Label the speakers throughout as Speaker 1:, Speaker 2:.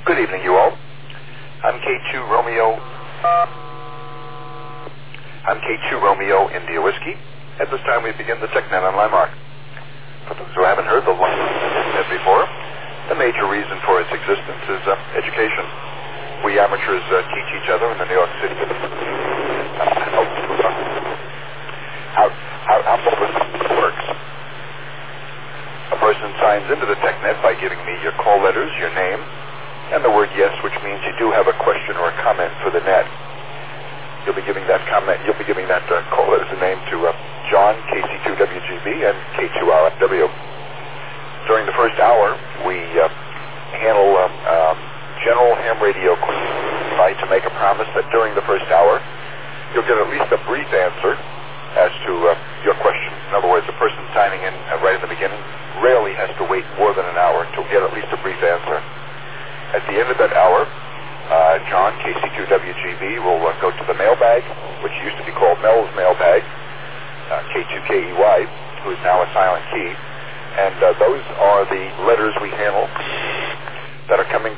Speaker 1: Good evening, you all. I'm K2 Romeo. I'm K2 Romeo India Whiskey. At this time, we begin the TechNet on Landmark. For those who haven't heard the TechNet before, the major reason for its existence is education. We amateurs teach each other in the New York City how this works. A person signs into the TechNet by giving me your call letters, your name, and the word yes, which means you do have a question or a comment for the net. You'll be giving that comment. You'll be giving that call letters a name to John, KC2WGB, and K2RFW. During the first hour, we handle general ham radio questions. Try to make a promise that during the first hour, you'll get at least a brief answer as to your question. In other words, a person signing in right in the beginning rarely has to wait more than an hour to get at least a brief answer. At the end of that hour, John, KC2WGB, will go to the mailbag, which used to be called Mel's mailbag, K2KEY, who is now a silent key. And those are the letters we handle that are coming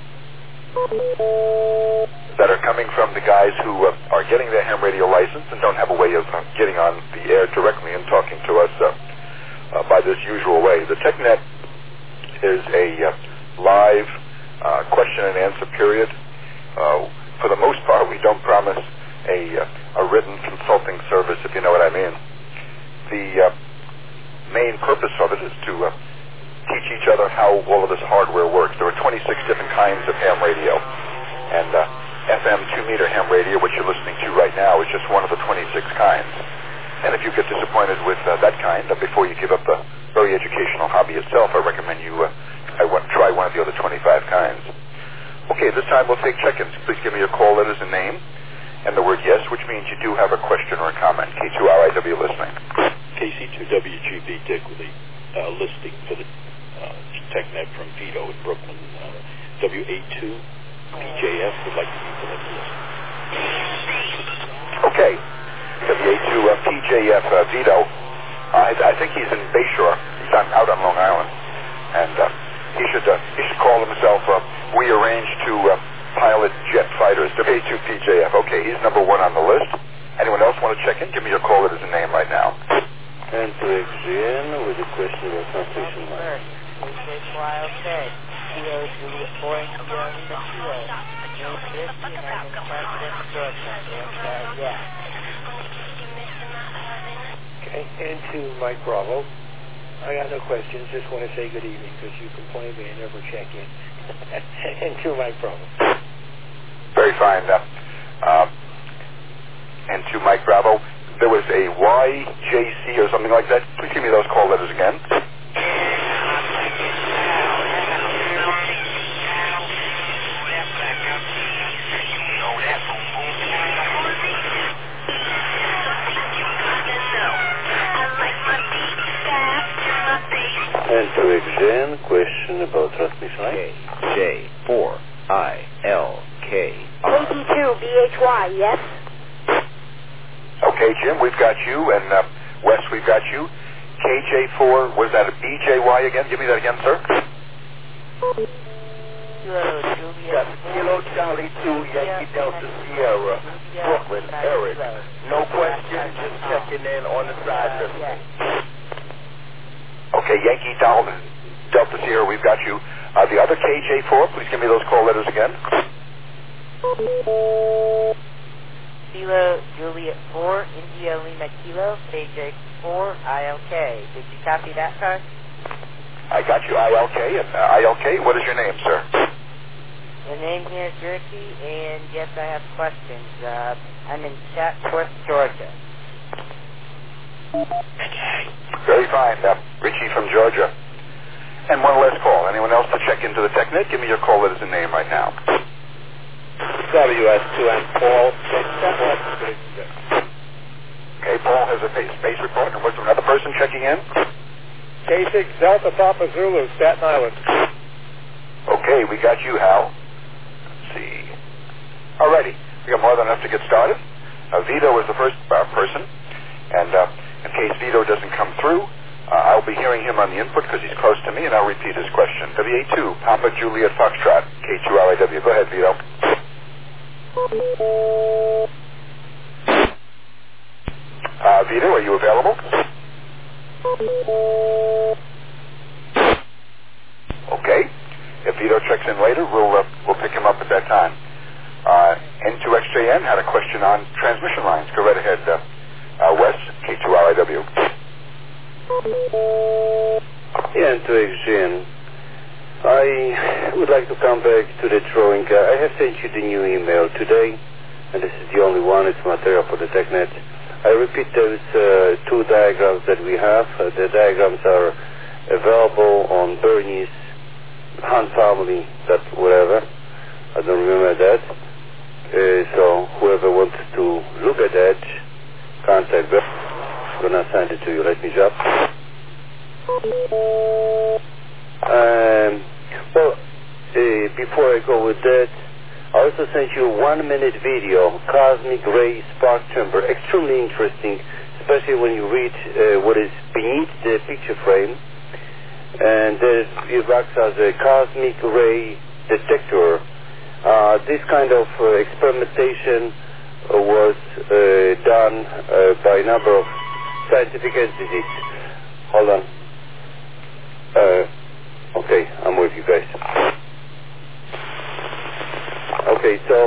Speaker 1: from the guys who are getting their ham radio license and don't have a way of getting on the air directly and talking to us by this usual way. The TechNet is a live question and answer period. For the most part, we don't promise a written consulting service, if you know what I mean. The main purpose of it is to teach each other how all of this hardware works. There are 26 different kinds of ham radio, and FM 2-meter ham radio, which you're listening to right now, is just one of the 26 kinds. And if you get disappointed with that kind, before you give up the very educational hobby itself, I recommend you try one of the other 25 kinds. Okay, this time we'll take check-ins. Please give me your call letters and name, and the word yes, which means you do have a question or a comment. K2RIW listening.
Speaker 2: KC2WGB, Dick, with a listing for the TechNet from Vito in Brooklyn. WA2 PJF would like to meet the list.
Speaker 1: Okay. WA2 PJF Vito. I think he's in Bayshore. He's out on Long Island, and he should call himself. We arranged to pilot jet fighters. WA2 PJF. Okay, he's number one on the list. Anyone else want to check in? Give me your call letters and name right now.
Speaker 3: And to XGN with a question about transmission line.
Speaker 4: Okay.
Speaker 5: Okay, and to Mike Bravo. I got no questions, just want to say good evening because you complain that you never check in. And to Mike Bravo.
Speaker 1: Very fine. And to Mike Bravo, there was a YJC or something like that. Please give me those call letters again.
Speaker 3: And to XGN, question about transmission line.
Speaker 6: KJ4ILK.
Speaker 4: KT2BHY, yes?
Speaker 1: Okay, Jim, we've got you, and Wes, we've got you. KJ4, was that a BJY again? Give me that again, sir.
Speaker 7: Kilo Charlie 2, Yankee Delta Sierra, Brooklyn, Eric. No question, just checking in on the side listening.
Speaker 1: Okay, Yankee Delta Sierra, we've got you. The other KJ4, please give me those call letters again.
Speaker 4: Kilo Juliet 4, India Lima Kilo, KJ4, ILK. Did you copy that, sir?
Speaker 1: I got you, ILK. And ILK, what is your name, sir?
Speaker 4: The name here is Ricky, and yes, I have questions. I'm in Chatsworth, Georgia.
Speaker 1: Very fine. Richie from Georgia. And one last call. Anyone else to check into the TechNet? Give me your call letters and name right now.
Speaker 3: WS2 and Paul.
Speaker 1: Okay, Paul has a space report. And what's another person checking in?
Speaker 5: K6 Delta Papa Zulu, Staten Island.
Speaker 1: Okay, we got you, Hal. Let's see. Alrighty. We got more than enough to get started. Vito is the first person. And in case Vito doesn't come through, I'll be hearing him on the input because he's close to me, and I'll repeat his question. WA2, Papa Juliet Foxtrot, K2RIW. Go ahead, Vito. Vito, are you available? Okay. If Vito checks in later, we'll pick him up at that time. N2XJN had a question on transmission lines. Go right ahead, Wes, K2RIW.
Speaker 3: Yeah, N2XJN. I would like to come back to the drawing. I have sent you the new email today, and this is the only one. It's material for the TechNet. I repeat those two diagrams that we have. The diagrams are available on Bernie's Hunt Family, whatever. I don't remember that. So whoever wants to look at that, contact them. I'm going to send it to you. Let me drop. Before I go with that, I also sent you a 1-minute video, Cosmic Ray Spark Chamber. Extremely interesting, especially when you read what is beneath the picture frame. And it works as a cosmic ray detector. This kind of experimentation was done by a number of scientific entities. Hold on. Okay, I'm with you guys. Okay, so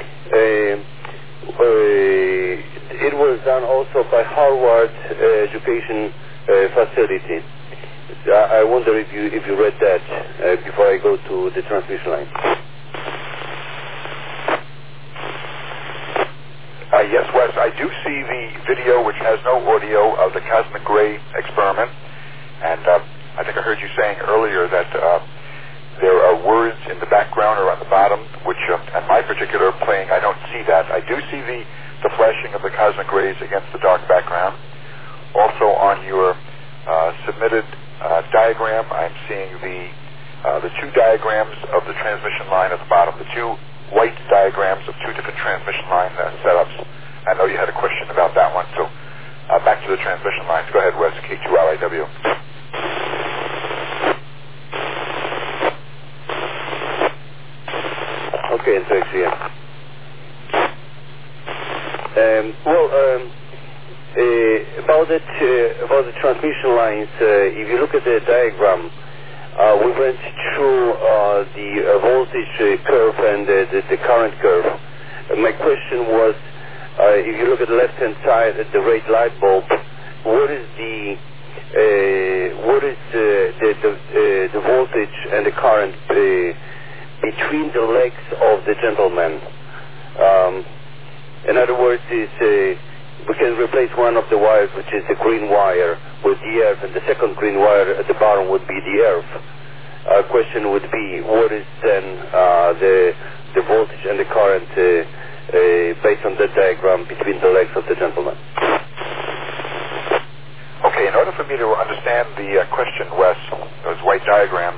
Speaker 3: it was done also by Harvard Education Facility. I wonder if you read that before I go to the transmission line.
Speaker 1: Yes, Wes, I do see the video which has no audio of the cosmic ray experiment, and I think I heard you saying earlier that there are words in the background or on the bottom, which at my particular playing, I don't see that. I do see the flashing of the cosmic rays against the dark background. Also on your submitted diagram, I'm seeing the two diagrams of the transmission line at the bottom, the two white diagrams of two different transmission line setups. I know you had a question about that one, so back to the transmission lines. Go ahead, Wes, K2RIW.
Speaker 3: Okay, thanks, Ian. About the transmission lines, if you look at the diagram, we went through the voltage curve and the current curve. My question was, if you look at the left-hand side at the red light bulb, what is the voltage and the current between the legs of the gentleman? In other words, we can replace one of the wires, which is the green wire, with the earth, and the second green wire at the bottom would be the earth. Our question would be, what is then the voltage and the current based on that diagram between the legs of the gentleman?
Speaker 1: Okay, in order for me to understand the question, Wes, those white diagrams,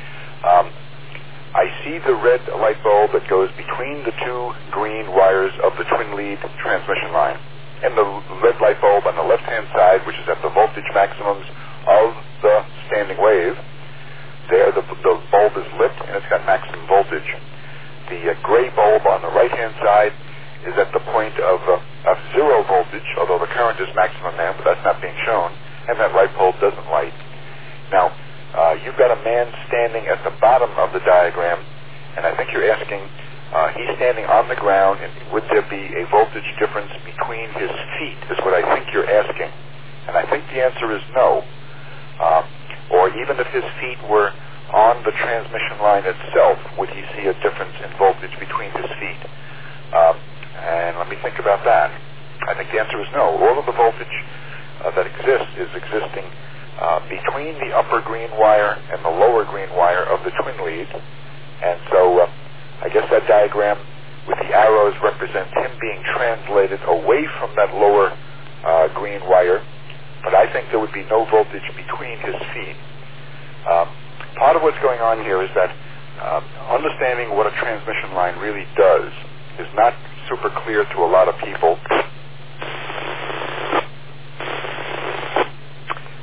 Speaker 1: I see the red light bulb that goes between the two green wires of the twin lead transmission line. And the red light bulb on the left-hand side, which is at the voltage maximums of the standing wave, there the bulb is lit and it's got maximum voltage. The gray bulb on the right-hand side is at the point of zero voltage, although the current is maximum there, but that's not being shown, and that light bulb doesn't light. Now, you've got a man standing at the bottom of the diagram, and I think you're asking, he's standing on the ground, and would there be a voltage difference between his feet, is what I think you're asking. And I think the answer is no. Or even if his feet were on the transmission line itself, would he see a difference in voltage between his feet? And let me think about that. I think the answer is no. All of the voltage that exists is existing between the upper green wire and the lower green wire of the twin lead. And so I guess that diagram with the arrows represents him being translated away from that lower green wire. But I think there would be no voltage between his feet. Part of what's going on here is that understanding what a transmission line really does is not super clear to a lot of people.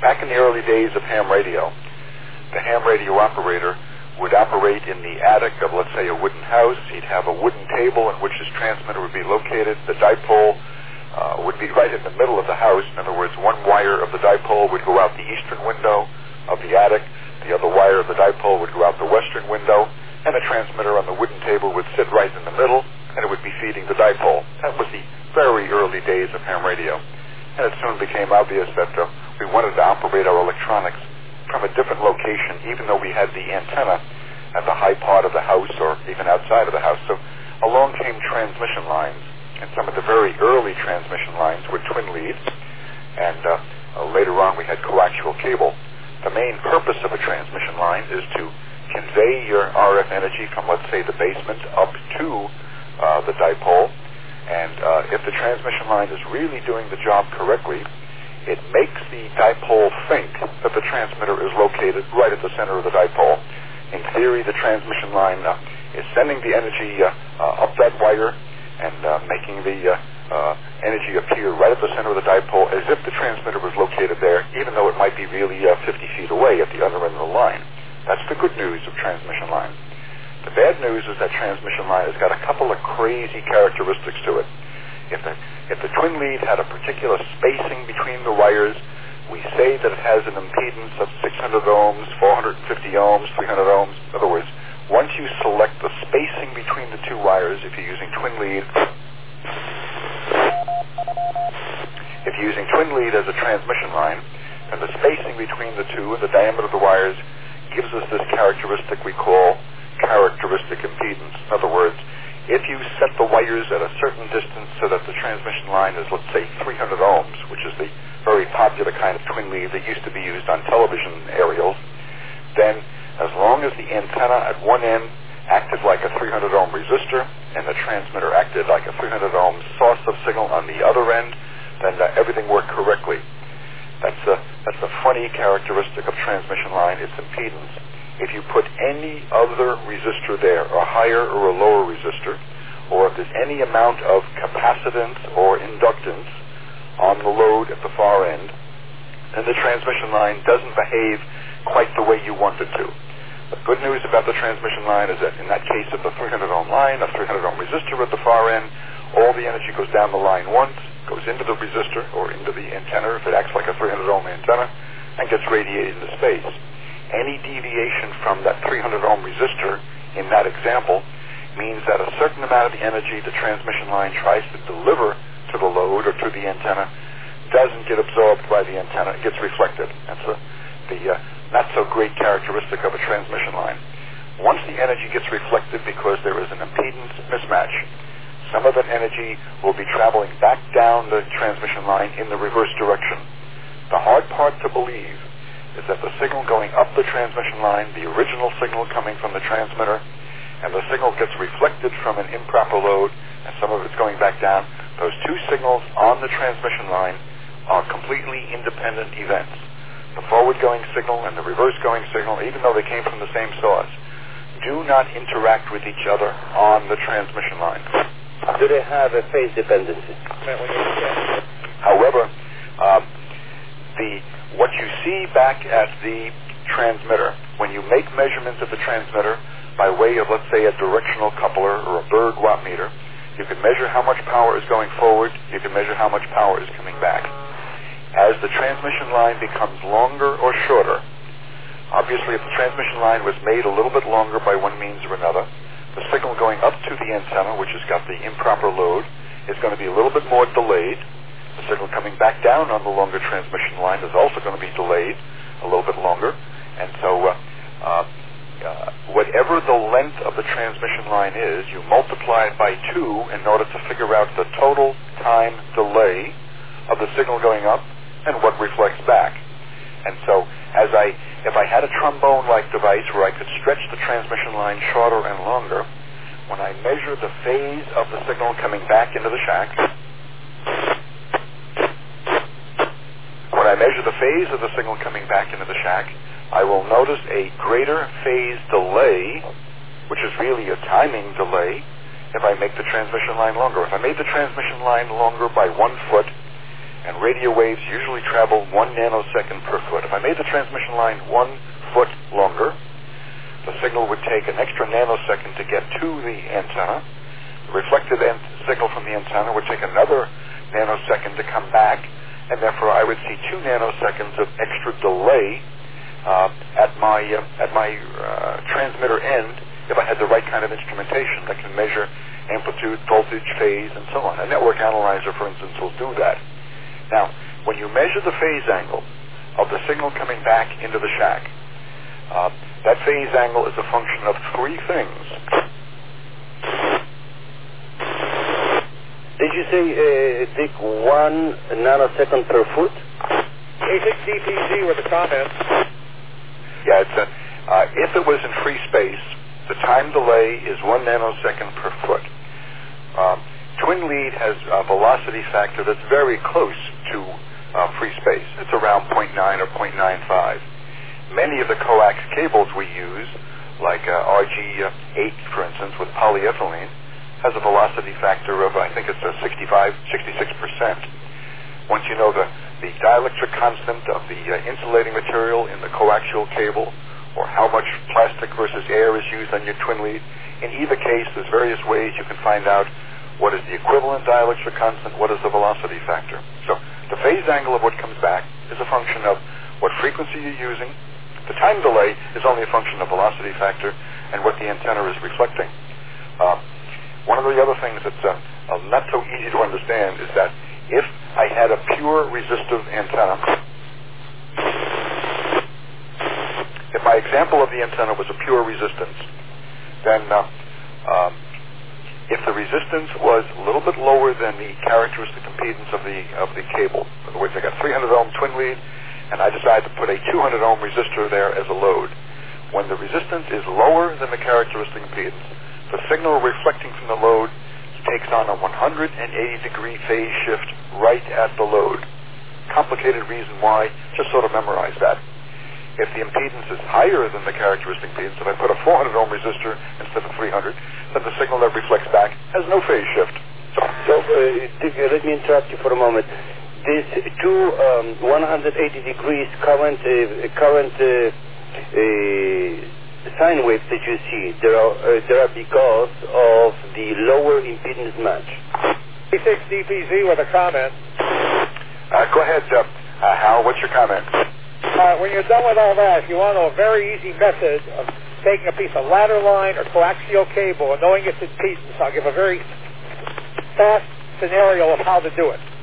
Speaker 1: Back in the early days of ham radio, the ham radio operator would operate in the attic of, let's say, a wooden house. He'd have a wooden table in which his transmitter would be located. The dipole would be right in the middle of the house. In other words, one wire of the dipole would go out the eastern window of the attic. The other wire of the dipole would go out the western window. And the transmitter on the wooden table would sit right in the middle, and it would be feeding the dipole. That was the very early days of ham radio. And it soon became obvious that we wanted to operate our electronics from a different location, even though we had the antenna at the high part of the house or even outside of the house. So along came transmission lines, and some of the very early transmission lines were twin leads, and later on we had coaxial cable. The main purpose of a transmission line is to convey your RF energy from, let's say, the basement up to the dipole, and if the transmission line is really doing the job correctly, it makes the dipole think that the transmitter is located right at the center of the dipole. In theory, the transmission line is sending the energy up that wire and making the energy appear right at the center of the dipole as if the transmitter was located there, even though it might be really 50 feet away at the other end of the line. That's the good news of transmission lines. The bad news is that transmission line has got a couple of crazy characteristics to it. If the twin lead had a particular spacing between the wires, we say that it has an impedance of 600 ohms, 450 ohms, 300 ohms. In other words, once you select the spacing between the two wires, if you're using twin lead as a transmission line, and the spacing between the two and the diameter of the wires gives us this characteristic we call characteristic impedance. In other words, if you set the wires at a certain distance so that the transmission line is, let's say, 300 ohms, which is the very popular kind of twin lead that used to be used on television aerials, then as long as the antenna at one end acted like a 300 ohm resistor and the transmitter acted like a 300 ohm source of signal on the other end, then everything worked correctly. That's a funny characteristic of transmission line, its impedance. If you put any other resistor there, a higher or a lower resistor, or if there's any amount of capacitance or inductance on the load at the far end, then the transmission line doesn't behave quite the way you want it to. The good news about the transmission line is that in that case of the 300 ohm line, a 300 ohm resistor at the far end, all the energy goes down the line once, goes into the resistor or into the antenna if it acts like a 300 ohm antenna, and gets radiated into space. Any deviation from that 300 ohm resistor in that example means that a certain amount of the energy the transmission line tries to deliver to the load or to the antenna doesn't get absorbed by the antenna, it gets reflected. That's the not so great characteristic of a transmission line. Once the energy gets reflected because there is an impedance mismatch, some of that energy will be traveling back down the transmission line in the reverse direction. The hard part to believe is that the signal going up the transmission line, the original signal coming from the transmitter, and the signal gets reflected from an improper load, and some of it's going back down. Those two signals on the transmission line are completely independent events. The forward-going signal and the reverse-going signal, even though they came from the same source, do not interact with each other on the transmission line.
Speaker 3: Do they have a phase dependency?
Speaker 1: However, what you see back at the transmitter, when you make measurements of the transmitter by way of, let's say, a directional coupler or a Berg wattmeter, you can measure how much power is going forward, you can measure how much power is coming back. As the transmission line becomes longer or shorter, obviously if the transmission line was made a little bit longer by one means or another, the signal going up to the antenna, which has got the improper load, is going to be a little bit more delayed. The signal coming back down on the longer transmission line is also going to be delayed a little bit longer. And so whatever the length of the transmission line is, you multiply it by 2 in order to figure out the total time delay of the signal going up and what reflects back. And so if I had a trombone-like device where I could stretch the transmission line shorter and longer, when I measure the phase of the signal coming back into the shack, I will notice a greater phase delay, which is really a timing delay, if I make the transmission line longer. If I made the transmission line longer by 1 foot, and radio waves usually travel 1 nanosecond per foot. If I made the transmission line 1 foot longer, the signal would take an extra nanosecond to get to the antenna. The reflected signal from the antenna would take another nanosecond to come back, and therefore I would see 2 nanoseconds of extra delay at my transmitter end if I had the right kind of instrumentation that can measure amplitude, voltage, phase, and so on. A network analyzer, for instance, will do that. Now, when you measure the phase angle of the signal coming back into the shack, that phase angle is a function of 3 things.
Speaker 3: Did you say, Dick, 1 nanosecond per foot?
Speaker 5: A6DPZ with a comment.
Speaker 1: Yeah, it's if it was in free space, the time delay is 1 nanosecond per foot. Twin lead has a velocity factor that's very close to free space. It's around 0.9 or 0.95. Many of the coax cables we use, like RG8, for instance, with polyethylene, has a velocity factor of, I think it's 66%. Once you know the dielectric constant of the insulating material in the coaxial cable, or how much plastic versus air is used on your twin lead, in either case, there's various ways you can find out what is the equivalent dielectric constant, what is the velocity factor. So the phase angle of what comes back is a function of what frequency you're using. The time delay is only a function of velocity factor and what the antenna is reflecting. One of the other things that's not so easy to understand is that if I had a pure resistive antenna, if my example of the antenna was a pure resistance, then if the resistance was a little bit lower than the characteristic impedance of the cable, in other words, I got 300 ohm twin lead, and I decide to put a 200 ohm resistor there as a load. When the resistance is lower than the characteristic impedance, the signal reflecting from the load takes on a 180-degree phase shift right at the load. Complicated reason why, just sort of memorize that. If the impedance is higher than the characteristic impedance, if I put a 400 ohm resistor instead of 300, then the signal that reflects back has no phase shift.
Speaker 3: Dick, let me interrupt you for a moment. These two 180 degrees current sine waves that you see, there are because of the lower impedance match.
Speaker 5: A6DPZ with a comment.
Speaker 1: Go ahead, Hal. What's your comment?
Speaker 5: When you're done with all that, if you want a very easy method of taking a piece of ladder line or coaxial cable and knowing its impedance, I'll give a very fast scenario of how to do it.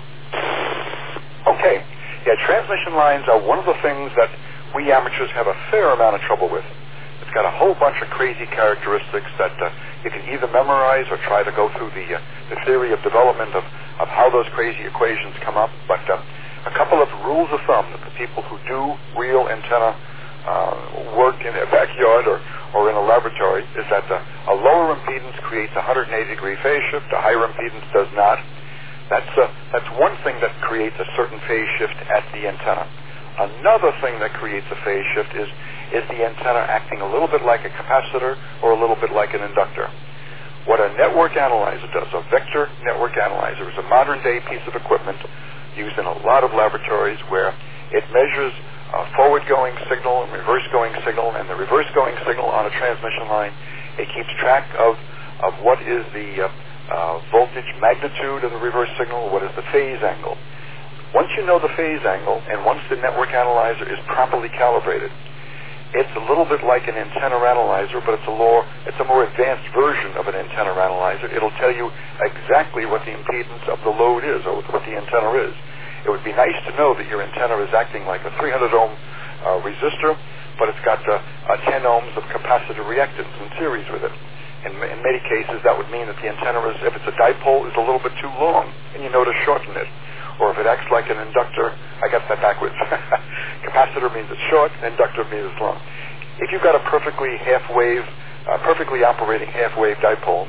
Speaker 1: Okay. Yeah, transmission lines are one of the things that we amateurs have a fair amount of trouble with. It's got a whole bunch of crazy characteristics that you can either memorize or try to go through the theory of development of how those crazy equations come up. But a couple of rules of thumb that the people who do real antenna work in their backyard or in a laboratory is that a lower impedance creates a 180-degree phase shift, a higher impedance does not. That's one thing that creates a certain phase shift at the antenna. Another thing that creates a phase shift is the antenna acting a little bit like a capacitor or a little bit like an inductor. What a network analyzer does, a vector network analyzer, is a modern-day piece of equipment used in a lot of laboratories where it measures forward-going signal and reverse-going signal, and the reverse-going signal on a transmission line, it keeps track of what is the voltage magnitude of the reverse signal, what is the phase angle. Once you know the phase angle, and once the network analyzer is properly calibrated, it's a little bit like an antenna analyzer, but it's a more advanced version of an antenna analyzer. It'll tell you exactly what the impedance of the load is, or what the antenna is. It would be nice to know that your antenna is acting like a 300 ohm resistor, but it's got 10 ohms of capacitor reactance in series with it. In many cases, that would mean that the antenna is, if it's a dipole, is a little bit too long, and you know to shorten it. Or if it acts like an inductor, I got that backwards. Capacitor means it's short, inductor means it's long. If you've got a perfectly operating half-wave dipole,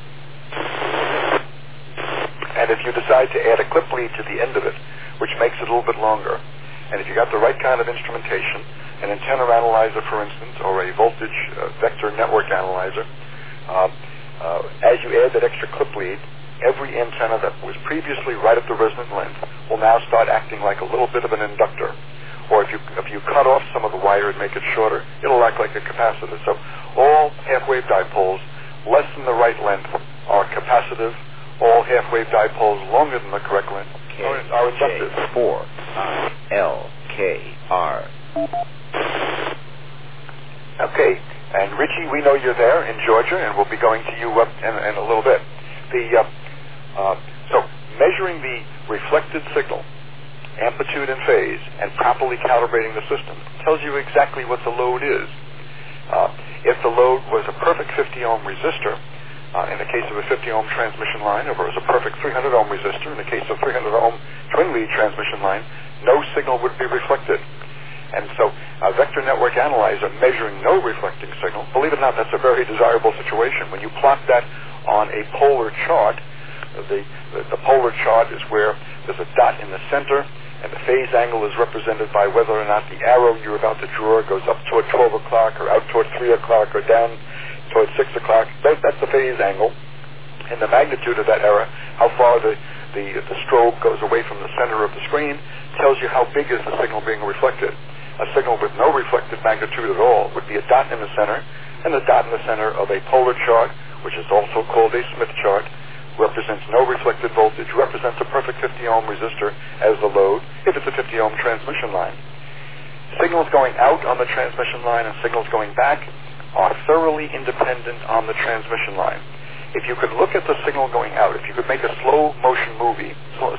Speaker 1: and if you decide to add a clip lead to the end of it, which makes it a little bit longer, and if you got the right kind of instrumentation, an antenna analyzer, for instance, or a voltage vector network analyzer, as you add that extra clip lead, every antenna that was previously right at the resonant length will now start acting like a little bit of an inductor. Or if you cut off some of the wire and make it shorter, it'll act like a capacitor. So all half-wave dipoles less than the right length are capacitive. All half-wave dipoles longer than the correct length are inductive.
Speaker 6: K4ILKR.
Speaker 1: Okay, and Richie, we know you're there in Georgia, and we'll be going to you in a little bit. So measuring the reflected signal, amplitude and phase, and properly calibrating the system tells you exactly what the load is. If the load was a perfect 50 ohm resistor, in the case of a 50 ohm transmission line, or it was a perfect 300 ohm resistor, in the case of 300 ohm twin lead transmission line, no signal would be reflected. And so a vector network analyzer measuring no reflecting signal, believe it or not, that's a very desirable situation. When you plot that on a polar chart, the polar chart is where there's a dot in the center, and the phase angle is represented by whether or not the arrow you're about to draw goes up toward 12 o'clock or out toward 3 o'clock or down toward 6 o'clock. That's the phase angle. And the magnitude of that error, how far the strobe goes away from the center of the screen, tells you how big is the signal being reflected. A signal with no reflected magnitude at all would be a dot in the center, and the dot in the center of a polar chart, which is also called a Smith chart, represents no reflected voltage, represents a perfect 50 ohm resistor as the load if it's a 50 ohm transmission line. Signals going out on the transmission line and signals going back are thoroughly independent on the transmission line. If you could look at the signal going out, if you could make a slow motion movie,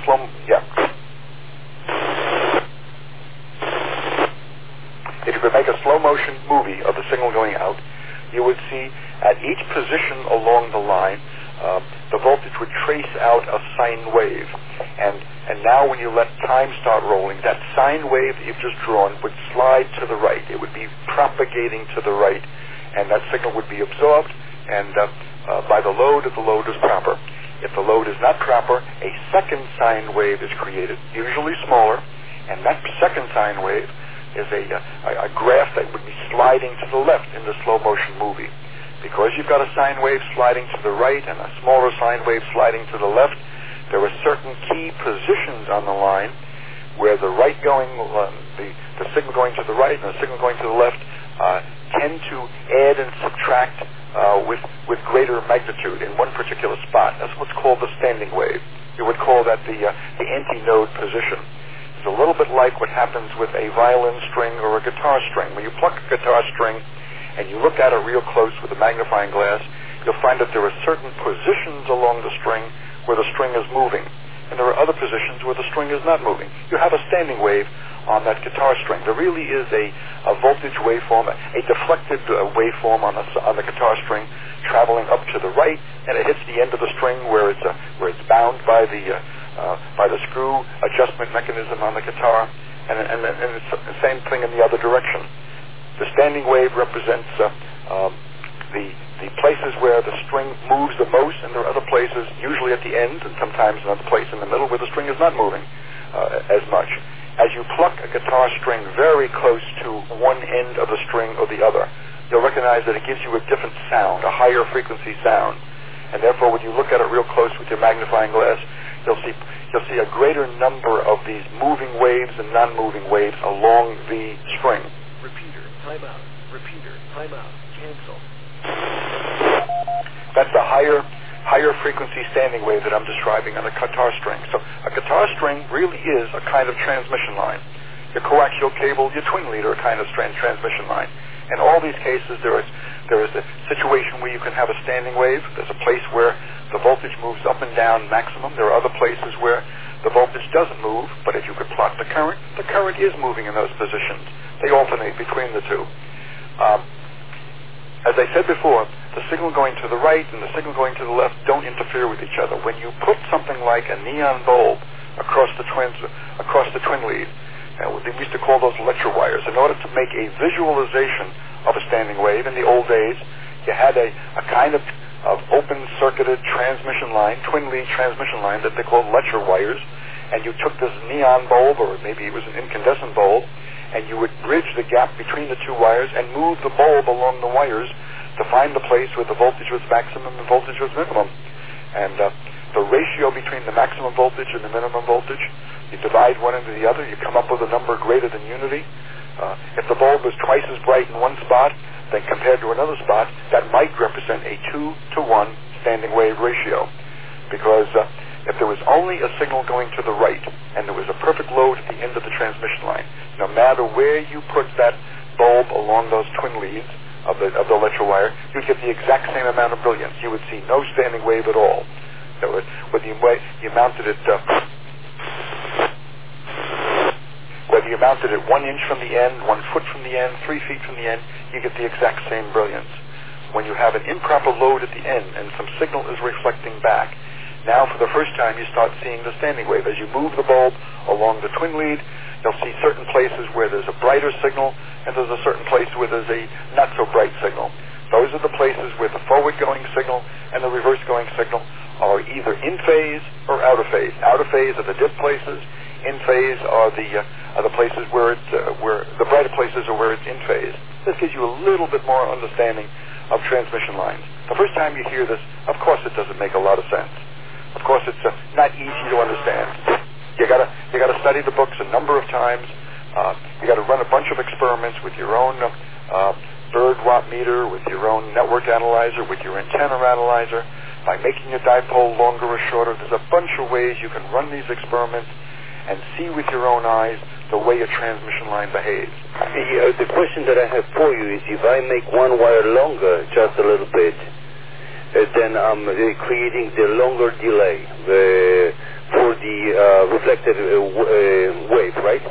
Speaker 1: if you could make a slow motion movie of the signal going out, you would see at each position along the line, the voltage would trace out a sine wave. And now when you let time start rolling, that sine wave that you've just drawn would slide to the right. It would be propagating to the right, and that signal would be absorbed and by the load if the load is proper. If the load is not proper, a second sine wave is created, usually smaller, and that second sine wave is a graph that would be sliding to the left in the slow motion movie. Because you've got a sine wave sliding to the right and a smaller sine wave sliding to the left, there are certain key positions on the line where the signal going to the right and the signal going to the left tend to add and subtract with greater magnitude in one particular spot. That's what's called the standing wave. You would call that the anti-node position. It's a little bit like what happens with a violin string or a guitar string. When you pluck a guitar string and you look at it real close with a magnifying glass, you'll find that there are certain positions along the string where the string is moving, and there are other positions where the string is not moving. You have a standing wave on that guitar string. There really is a voltage waveform, a deflected waveform on the guitar string traveling up to the right, and it hits the end of the string where it's bound by the screw adjustment mechanism on the guitar, and it's the same thing in the other direction. The standing wave represents the places where the string moves the most, and there are other places, usually at the end, and sometimes another place in the middle, where the string is not moving as much. As you pluck a guitar string very close to one end of the string or the other, you'll recognize that it gives you a different sound, a higher frequency sound. And therefore, when you look at it real close with your magnifying glass, you'll see a greater number of these moving waves and non-moving waves along the string.
Speaker 8: Repeater, timeout. Repeater, timeout. Cancel.
Speaker 1: That's the higher frequency standing wave that I'm describing on a guitar string. So a guitar string really is a kind of transmission line. Your coaxial cable, your twin lead are a kind of transmission line. In all these cases, there is a situation where you can have a standing wave. There's a place where the voltage moves up and down maximum. There are other places where the voltage doesn't move, but if you could plot the current is moving in those positions. They alternate between the two. As I said before, the signal going to the right and the signal going to the left don't interfere with each other. When you put something like a neon bulb across the twin lead, we used to call those lecture wires. In order to make a visualization of a standing wave in the old days, you had a kind of open-circuited transmission line, twin lead transmission line that they called lecture wires, and you took this neon bulb, or maybe it was an incandescent bulb, and you would bridge the gap between the two wires and move the bulb along the wires to find the place where the voltage was maximum and voltage was minimum. And the ratio between the maximum voltage and the minimum voltage. You divide one into the other, you come up with a number greater than unity. If the bulb is twice as bright in one spot than compared to another spot, that might represent a 2-to-1 standing wave ratio. Because if there was only a signal going to the right and there was a perfect load at the end of the transmission line, no matter where you put that bulb along those twin leads of the electrical wire, you'd get the exact same amount of brilliance. You would see no standing wave at all. So whether you mounted it whether you mounted it 1 inch from the end, 1 foot from the end, 3 feet from the end, you get the exact same brilliance. When you have an improper load at the end and some signal is reflecting back, now for the first time you start seeing the standing wave. As you move the bulb along the twin lead, you'll see certain places where there's a brighter signal and there's a certain place where there's a not so bright signal. Those are the places where the forward-going signal and the reverse-going signal are either in phase or out of phase. Out of phase are the dip places. In phase are the places where the brighter places are where it's in phase. This gives you a little bit more understanding of transmission lines. The first time you hear this, of course, it doesn't make a lot of sense. Of course, it's not easy to understand. You gotta study the books a number of times. You gotta run a bunch of experiments with your own bird watt meter, with your own network analyzer, with your antenna analyzer, by making your dipole longer or shorter. There's a bunch of ways you can run these experiments and see with your own eyes the way a transmission line behaves.
Speaker 3: The question that I have for you is, if I make one wire longer just a little bit, then I'm creating the longer delay for the reflected wave, right?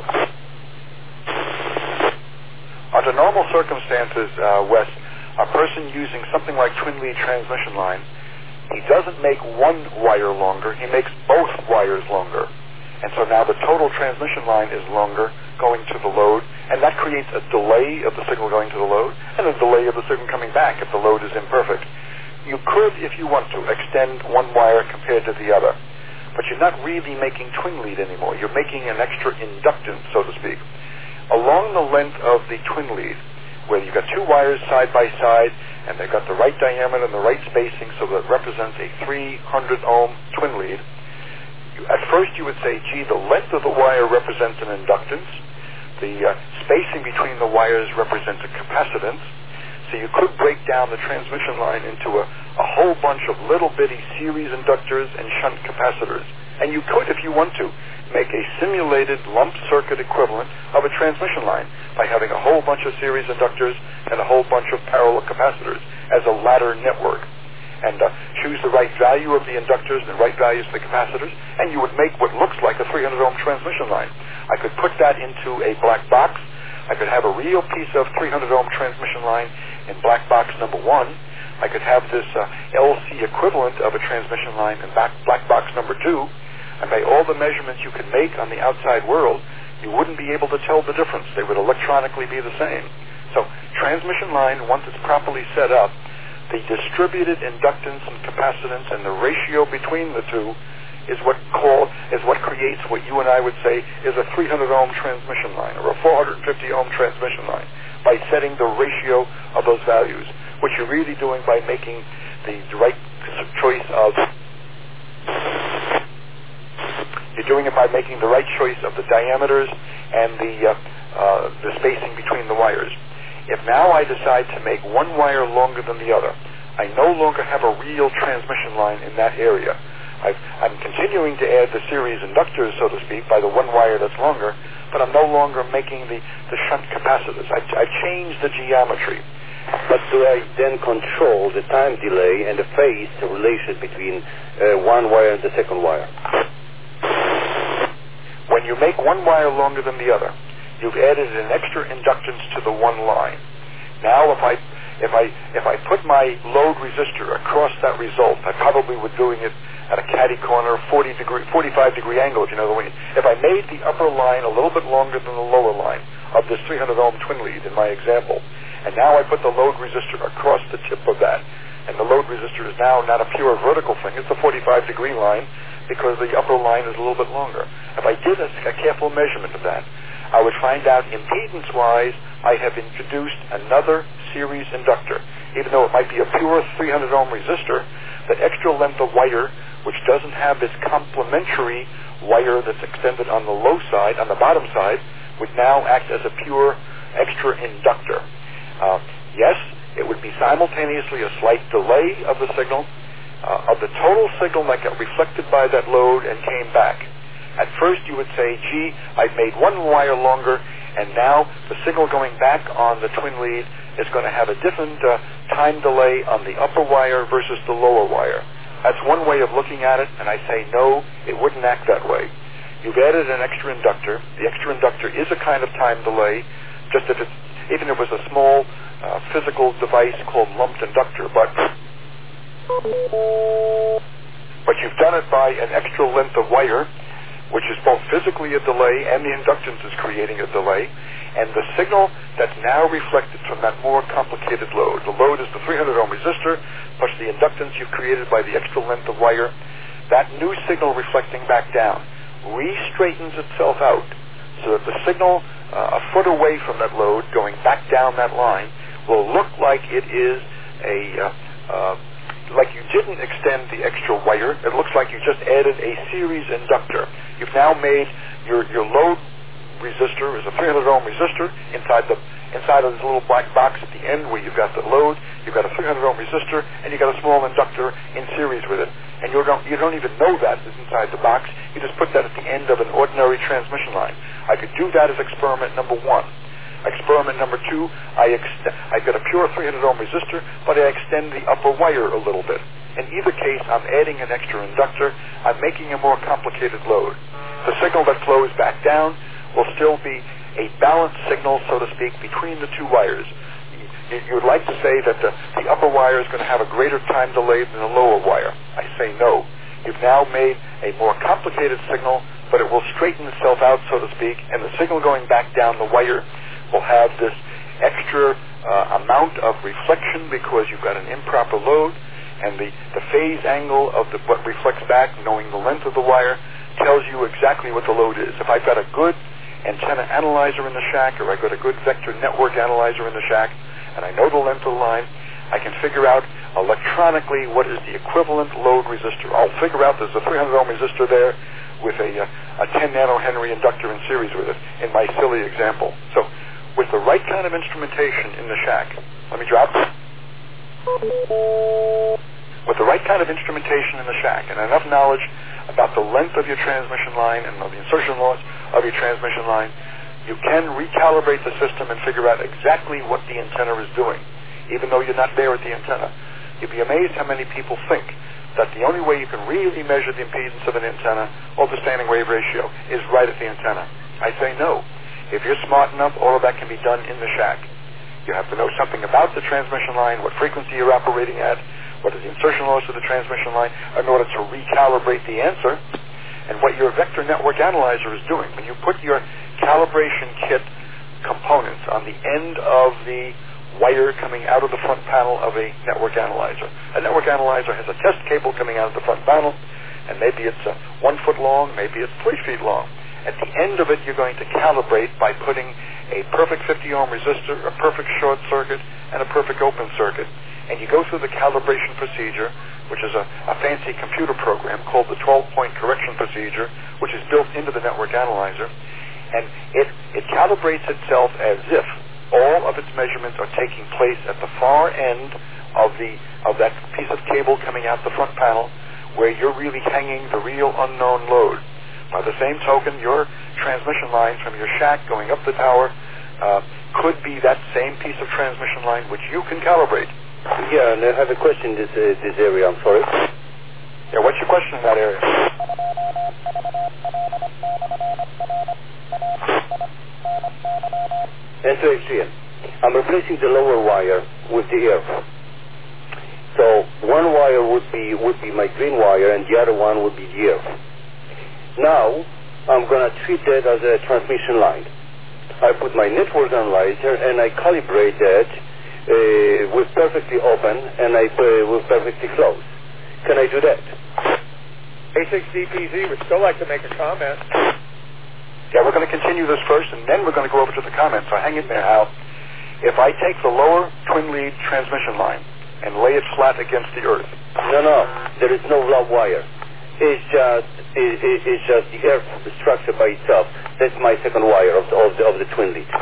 Speaker 1: Under normal circumstances, Wes, a person using something like twin lead transmission line, he doesn't make one wire longer, he makes both wires longer. And so now the total transmission line is longer going to the load, and that creates a delay of the signal going to the load and a delay of the signal coming back if the load is imperfect. You could, if you want to, extend one wire compared to the other, but you're not really making twin lead anymore. You're making an extra inductance, so to speak. Along the length of the twin lead, where you've got two wires side by side, and they've got the right diameter and the right spacing, so that it represents a 300 ohm twin lead. At first you would say, gee, the length of the wire represents an inductance. The spacing between the wires represents a capacitance. So you could break down the transmission line into a whole bunch of little bitty series inductors and shunt capacitors. And you could, if you want to, make a simulated lump circuit equivalent of a transmission line by having a whole bunch of series inductors and a whole bunch of parallel capacitors as a ladder network. And choose the right value of the inductors and the right values of the capacitors, and you would make what looks like a 300 ohm transmission line. I could put that into a black box. I could have a real piece of 300 ohm transmission line in black box number 1. I could have this LC equivalent of a transmission line in black box number 2, and by all the measurements you could make on the outside world, you wouldn't be able to tell the difference. They would electronically be the same. So transmission line, once it's properly set up, the distributed inductance and capacitance and the ratio between the two is what creates what you and I would say is a 300 ohm transmission line or a 450 ohm transmission line by setting the ratio of those values. What you're really doing by making the right choice of the diameters and the spacing between the wires. If now I decide to make one wire longer than the other, I no longer have a real transmission line in that area. I'm continuing to add the series inductors, so to speak, by the one wire that's longer, but I'm no longer making the shunt capacitors. I've changed the geometry.
Speaker 3: But do I then control the time delay and the phase relation between one wire and the second wire?
Speaker 1: When you make one wire longer than the other, you've added an extra inductance to the one line. Now, if I put my load resistor across that result, I probably would doing it at a catty corner, 45-degree angle. You know, if I made the upper line a little bit longer than the lower line of this 300 ohm twin lead in my example, and now I put the load resistor across the tip of that, and the load resistor is now not a pure vertical thing; it's a 45-degree line because the upper line is a little bit longer. If I did a careful measurement of that, I would find out impedance-wise I have introduced another series inductor. Even though it might be a pure 300 ohm resistor, that extra length of wire which doesn't have this complementary wire that's extended on the low side, on the bottom side, would now act as a pure extra inductor. Yes, it would be simultaneously a slight delay of the signal, of the total signal that got reflected by that load and came back. At first you would say, gee, I've made one wire longer, and now the signal going back on the twin lead is going to have a different time delay on the upper wire versus the lower wire. That's one way of looking at it, and I say no, it wouldn't act that way. You've added an extra inductor. The extra inductor is a kind of time delay, just if it's, even if it was a small physical device called lumped inductor, but you've done it by an extra length of wire, which is both physically a delay and the inductance is creating a delay, and the signal that's now reflected from that more complicated load. The load is the 300 ohm resistor plus the inductance you've created by the extra length of wire. That new signal reflecting back down re-straightens itself out so that the signal a foot away from that load going back down that line will look like it is like you didn't extend the extra wire. It looks like you just added a series inductor. You've now made your load resistor is a 300 ohm resistor inside of this little black box at the end where you've got the load. You've got a 300 ohm resistor and you've got a small inductor in series with it. And you don't even know that is inside the box. You just put that at the end of an ordinary transmission line. I could do that as experiment number one. Experiment number two, I've got a pure 300 ohm resistor, but I extend the upper wire a little bit. In either case, I'm adding an extra inductor. I'm making a more complicated load. The signal that flows back down will still be a balanced signal, so to speak, between the two wires. You would like to say that the upper wire is going to have a greater time delay than the lower wire. I say no. You've now made a more complicated signal, but it will straighten itself out, so to speak, and the signal going back down the wire will have this extra amount of reflection because you've got an improper load, and the phase angle of what reflects back, knowing the length of the wire, tells you exactly what the load is. If I've got a good antenna analyzer in the shack, or I've got a good vector network analyzer in the shack, and I know the length of the line, I can figure out electronically what is the equivalent load resistor. I'll figure out there's a 300 ohm resistor there with a 10 nanohenry inductor in series with it, in my silly example. So with the right kind of instrumentation in the shack, let me drop. With the right kind of instrumentation in the shack and enough knowledge about the length of your transmission line and of the insertion loss of your transmission line, you can recalibrate the system and figure out exactly what the antenna is doing, even though you're not there at the antenna. You'd be amazed how many people think that the only way you can really measure the impedance of an antenna or the standing wave ratio is right at the antenna. I say no. If you're smart enough, all of that can be done in the shack. You have to know something about the transmission line, what frequency you're operating at, what is the insertion loss of the transmission line, in order to recalibrate the answer. And what your vector network analyzer is doing, when you put your calibration kit components on the end of the wire coming out of the front panel of a network analyzer. A network analyzer has a test cable coming out of the front panel, and maybe it's 1 foot long, maybe it's 3 feet long. At the end of it, you're going to calibrate by putting a perfect 50 ohm resistor, a perfect short circuit, and a perfect open circuit. And you go through the calibration procedure, which is a fancy computer program called the 12-point correction procedure, which is built into the network analyzer. And it calibrates itself as if all of its measurements are taking place at the far end of that piece of cable coming out the front panel, where you're really hanging the real unknown load. By the same token, your transmission line from your shack going up the tower could be that same piece of transmission line which you can calibrate.
Speaker 3: Yeah, and I have a question in this area, I'm sorry.
Speaker 1: Yeah, what's your question in that area?
Speaker 3: N2XGN. I'm replacing the lower wire with the earth. So one wire would be my green wire, and the other one would be the earth. Now I'm going to treat that as a transmission line. I put my network analyzer and I calibrate that with perfectly open and with perfectly closed. Can I do that?
Speaker 5: A6DPZ would still like to make a comment.
Speaker 1: Yeah, we're going to continue this first, and then we're going to go over to the comments. So hang in there, Hal. If I take the lower twin lead transmission line and lay it flat against the earth.
Speaker 3: No, there is no low wire. is just the earth structure by itself. That's my second wire of the twin lead.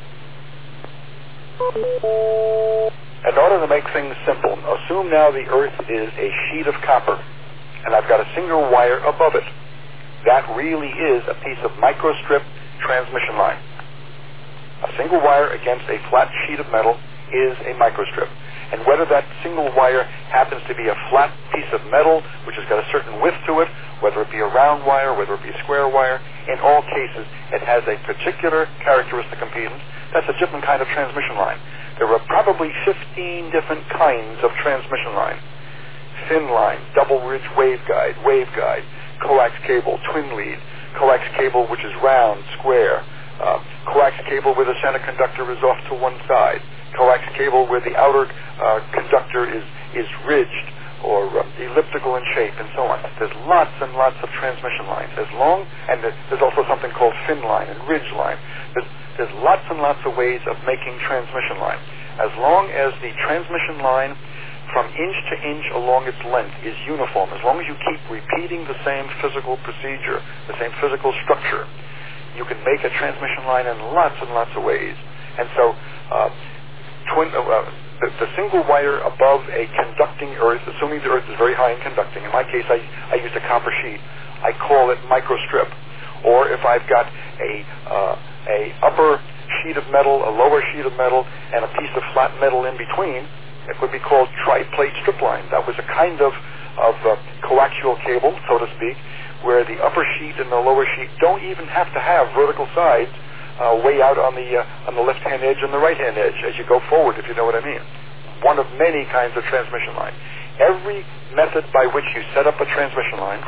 Speaker 1: In order to make things simple, assume now the Earth is a sheet of copper, and I've got a single wire above it. That really is a piece of microstrip transmission line. A single wire against a flat sheet of metal is a microstrip. And whether that single wire happens to be a flat piece of metal, which has got a certain width to it, whether it be a round wire, whether it be a square wire, in all cases, it has a particular characteristic impedance. That's a different kind of transmission line. There are probably 15 different kinds of transmission line. Thin line, double ridge waveguide, coax cable, twin lead, coax cable which is round, square, coax cable where the center conductor is off to one side, coax cable where the outer conductor is ridged or elliptical in shape, and so on. There's lots and lots of transmission lines. And there's also something called fin line and ridge line. There's lots and lots of ways of making transmission line. As long as the transmission line from inch to inch along its length is uniform, as long as you keep repeating the same physical procedure, the same physical structure, you can make a transmission line in lots and lots of ways. And so the single wire above a conducting earth, assuming the earth is very high in conducting, in my case I use a copper sheet, I call it microstrip. Or if I've got a upper sheet of metal, a lower sheet of metal, and a piece of flat metal in between, it would be called tri-plate strip line. That was a kind of coaxial cable, so to speak, where the upper sheet and the lower sheet don't even have to have vertical sides way out on the left-hand edge and the right-hand edge as you go forward, if you know what I mean. One of many kinds of transmission line. Every method by which you set up a transmission line,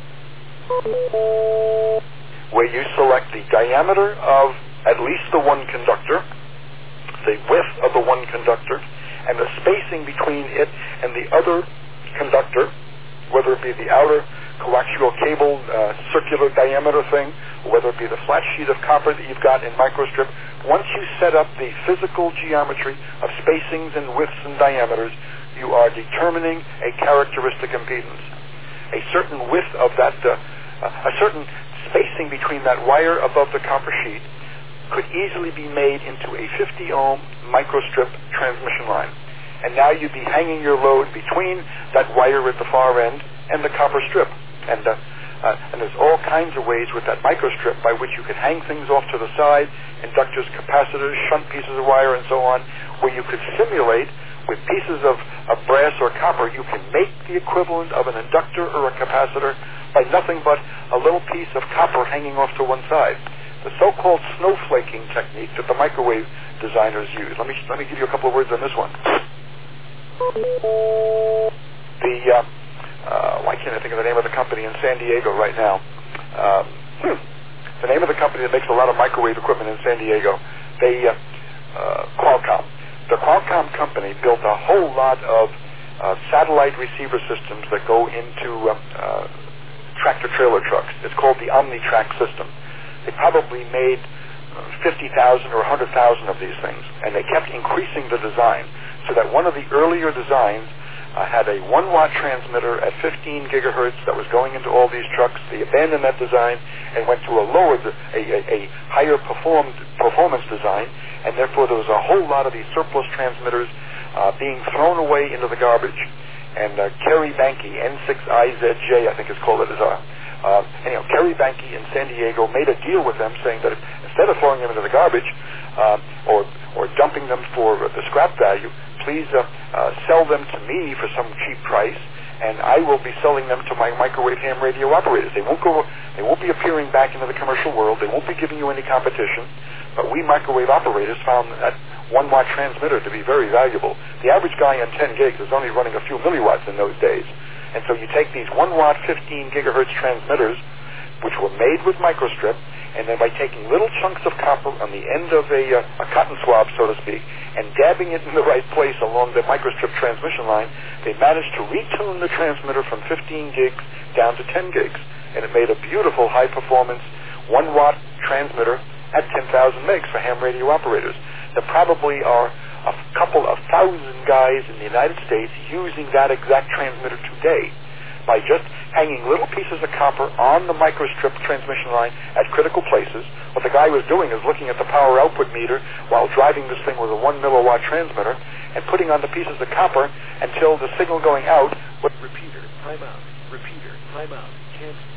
Speaker 1: where you select the diameter of at least the one conductor, the width of the one conductor, and the spacing between it and the other conductor, whether it be the outer coaxial cable circular diameter thing, or whether it be the flat sheet of copper that you've got in microstrip, once you set up the physical geometry of spacings and widths and diameters, you are determining a characteristic impedance. A certain width of that, a certain spacing between that wire above the copper sheet could easily be made into a 50 ohm microstrip transmission line. And now you'd be hanging your load between that wire at the far end and the copper strip. And there's all kinds of ways with that microstrip by which you could hang things off to the side, inductors, capacitors, shunt pieces of wire, and so on, where you could simulate with pieces of brass or copper, you can make the equivalent of an inductor or a capacitor by nothing but a little piece of copper hanging off to one side. The so-called snowflaking technique that the microwave designers use. Let me give you a couple of words on this one. Why can't I think of the name of the company in San Diego right now? The name of the company that makes a lot of microwave equipment in San Diego, Qualcomm. The Qualcomm company built a whole lot of satellite receiver systems that go into tractor-trailer trucks. It's called the OmniTrack system. They probably made 50,000 or 100,000 of these things, and they kept increasing the design so that one of the earlier designs had a 1-watt transmitter at 15 gigahertz that was going into all these trucks. They abandoned that design and went to a higher performance design, and therefore there was a whole lot of these surplus transmitters being thrown away into the garbage. And Kerry Banke, N6IZJ, I think it's called, Kerry Banke in San Diego made a deal with them saying that instead of throwing them into the garbage or dumping them for the scrap value, please sell them to me for some cheap price, and I will be selling them to my microwave ham radio operators. They won't be appearing back into the commercial world. They won't be giving you any competition. But we microwave operators found that 1-watt transmitter to be very valuable. The average guy on 10 gigs is only running a few milliwatts in those days. And so you take these 1-watt 15 gigahertz transmitters, which were made with microstrip, and then by taking little chunks of copper on the end of a cotton swab, so to speak, and dabbing it in the right place along the microstrip transmission line, they managed to retune the transmitter from 15 gigs down to 10 gigs. And it made a beautiful high-performance 1-watt transmitter at 10,000 megs for ham radio operators. There probably are a couple of thousand guys in the United States using that exact transmitter today. by just hanging little pieces of copper on the microstrip transmission line at critical places. What the guy was doing is looking at the power output meter while driving this thing with a 1 milliwatt transmitter and putting on the pieces of copper until the signal going out would...
Speaker 8: Repeater, timeout. Repeater, timeout. Cancel.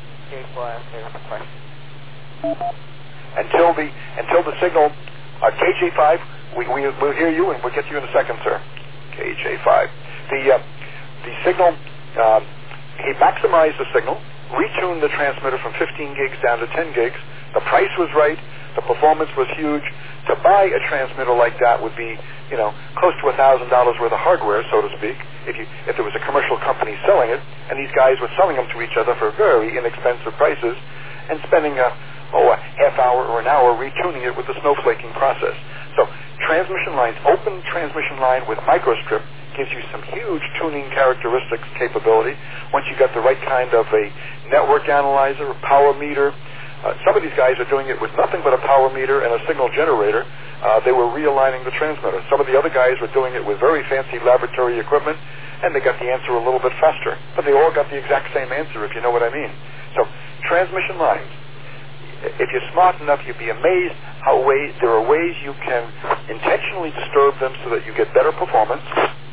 Speaker 1: Until the signal... KJ5, we'll hear you, and we'll get to you in a second, sir. KJ5. The signal, he maximized the signal, retuned the transmitter from 15 gigs down to 10 gigs. The price was right. The performance was huge. To buy a transmitter like that would be, close to $1,000 worth of hardware, so to speak, if there was a commercial company selling it, and these guys were selling them to each other for very inexpensive prices and spending a half hour or an hour retuning it with the snowflaking process. So transmission lines, open transmission line with microstrip gives you some huge tuning characteristics capability once you got the right kind of a network analyzer, power meter. Some of these guys are doing it with nothing but a power meter and a signal generator. They were realigning the transmitter. Some of the other guys were doing it with very fancy laboratory equipment, and they got the answer a little bit faster. But they all got the exact same answer, if you know what I mean. So transmission lines, if you're smart enough, you'd be amazed how there are ways you can intentionally disturb them so that you get better performance.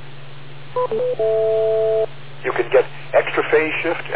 Speaker 1: You can get extra phase shift,